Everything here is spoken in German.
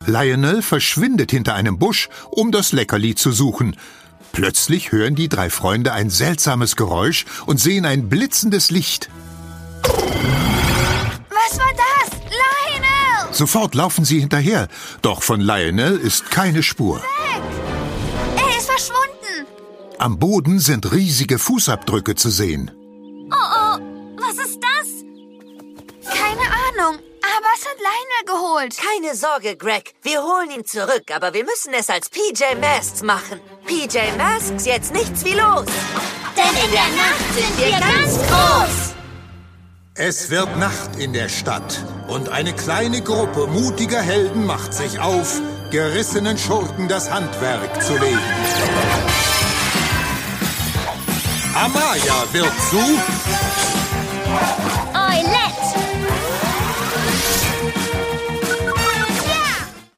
Lionel verschwindet hinter einem Busch, um das Leckerli zu suchen. Plötzlich hören die 3 Freunde ein seltsames Geräusch und sehen ein blitzendes Licht. Was war das? Lionel! Sofort laufen sie hinterher, doch von Lionel ist keine Spur. Weg! Er ist verschwunden! Am Boden sind riesige Fußabdrücke zu sehen. Oh, was ist das? Keine Ahnung, aber es hat Lionel geholt. Keine Sorge, Greg. Wir holen ihn zurück, aber wir müssen es als PJ Masks machen. PJ Masks, jetzt nichts wie los. Denn in der Nacht sind wir ganz groß. Es wird Nacht in der Stadt und eine kleine Gruppe mutiger Helden macht sich auf, gerissenen Schurken das Handwerk zu legen. Amaya wird zu Eulette.